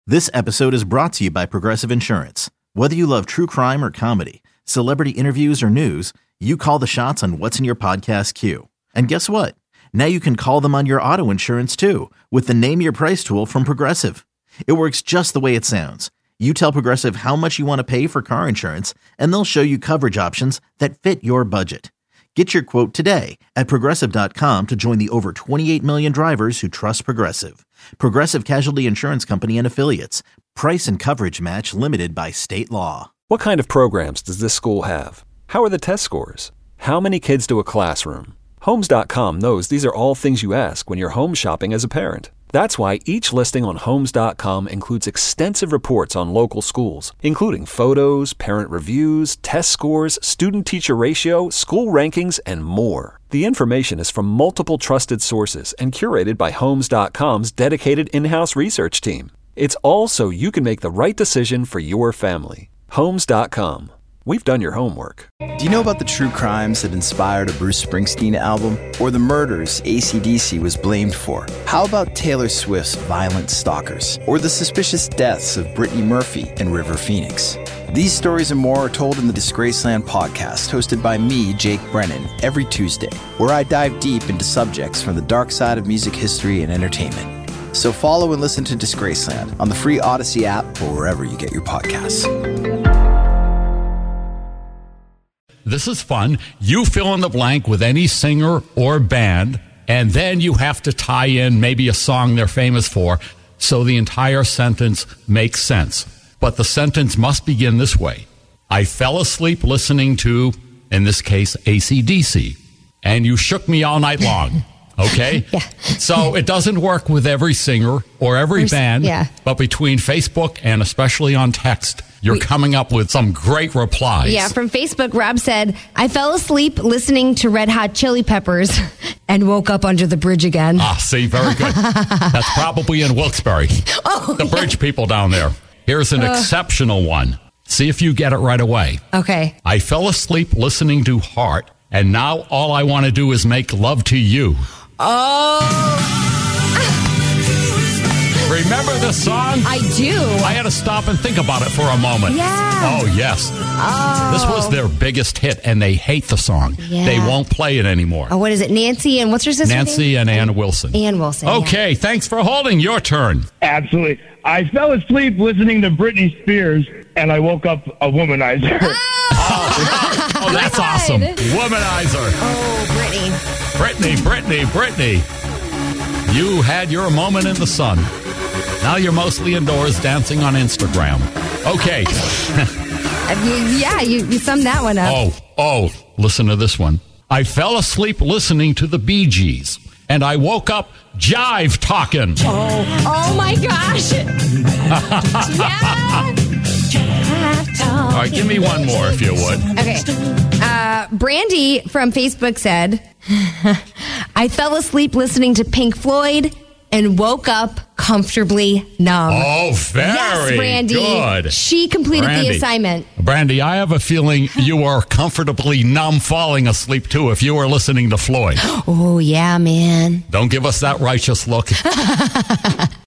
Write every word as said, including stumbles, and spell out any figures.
This episode is brought to you by Progressive Insurance. Whether you love true crime or comedy, celebrity interviews or news, you call the shots on what's in your podcast queue. And guess what? Now you can call them on your auto insurance too with the Name Your Price tool from Progressive. It works just the way it sounds. You tell Progressive how much you want to pay for car insurance, and they'll show you coverage options that fit your budget. Get your quote today at Progressive dot com to join the over twenty-eight million drivers who trust Progressive. Progressive Casualty Insurance Company and Affiliates. Price and coverage match limited by state law. What kind of programs does this school have? How are the test scores? How many kids do a classroom? Homes dot com knows these are all things you ask when you're home shopping as a parent. That's why each listing on Homes dot com includes extensive reports on local schools, including photos, parent reviews, test scores, student-teacher ratio, school rankings, and more. The information is from multiple trusted sources and curated by Homes dot com's dedicated in-house research team. It's all so you can make the right decision for your family. Homes dot com. We've done your homework. Do you know about the true crimes that inspired a Bruce Springsteen album? Or the murders A C D C was blamed for? How about Taylor Swift's Violent Stalkers? Or the suspicious deaths of Brittany Murphy and River Phoenix? These stories and more are told in the Disgraceland podcast, hosted by me, Jake Brennan, every Tuesday, where I dive deep into subjects from the dark side of music history and entertainment. So follow and listen to Disgraceland on the free Odyssey app or wherever you get your podcasts. This is fun. You fill in the blank with any singer or band, and then you have to tie in maybe a song they're famous for, so the entire sentence makes sense. But the sentence must begin this way. I fell asleep listening to, in this case, A C D C, and you shook me all night long. Okay? Yeah. So it doesn't work with every singer or every There's, band, yeah. but between Facebook and especially on text, you're we, coming up with some great replies. Yeah, from Facebook, Rob said, I fell asleep listening to Red Hot Chili Peppers and woke up under the bridge again. Ah, see, very good. That's probably in Wilkes-Barre. Oh, the bridge yeah. people down there. Here's an uh, exceptional one. See if you get it right away. Okay. I fell asleep listening to Heart, and now all I want to do is make love to you. Oh. Remember this song? I do. I had to stop and think about it for a moment. Yeah. Oh, yes. Oh. This was their biggest hit, and they hate the song. Yeah. They won't play it anymore. Oh, what is it? Nancy and what's her sister Nancy name? and Ann Wilson. Ann Wilson. Okay, yeah. Thanks for holding. Your turn. Absolutely. I fell asleep listening to Britney Spears, and I woke up a womanizer. Oh, oh, oh that's good. awesome. Womanizer. Oh, Britney. Britney, Britney, Britney. You had your moment in the sun. Now you're mostly indoors dancing on Instagram. Okay. yeah, you, you summed that one up. Oh, oh, listen to this one. I fell asleep listening to the Bee Gees, and I woke up jive talking. Oh, oh my gosh. yeah. All right, give me one more if you would. Okay. Uh, Brandy from Facebook said, I fell asleep listening to Pink Floyd and woke up comfortably numb. Oh, very yes, Brandy. good. She completed Brandy. the assignment. Brandy, I have a feeling you were comfortably numb falling asleep, too, if you were listening to Floyd. Oh, yeah, man. Don't give us that righteous look.